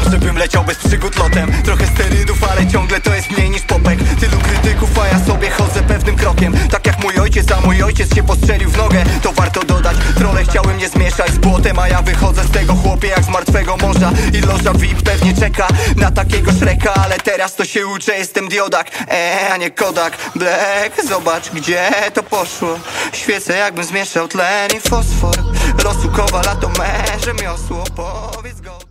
żebym leciał bez przygód lotem. Trochę sterydów, ale ciągle to jest mniej niż popek. Tylu krytyków, a ja sobie chodzę pewnym krokiem. Tak jak mój ojciec, a mój ojciec się postrzelił w nogę. To warto dodać, trole chciały mnie zmieszać z błotem, a ja wychodzę z tego, chłopie, jak z martwego morza. I loża VIP pewnie czeka na takiego Shreka, ale teraz to się uczę, jestem diodak, a nie Kodak Black. Zobacz, gdzie to poszło. Świecę, jakbym zmieszał tlen i fosfor. Losu kowala to me rzemiosło. Powiedz go.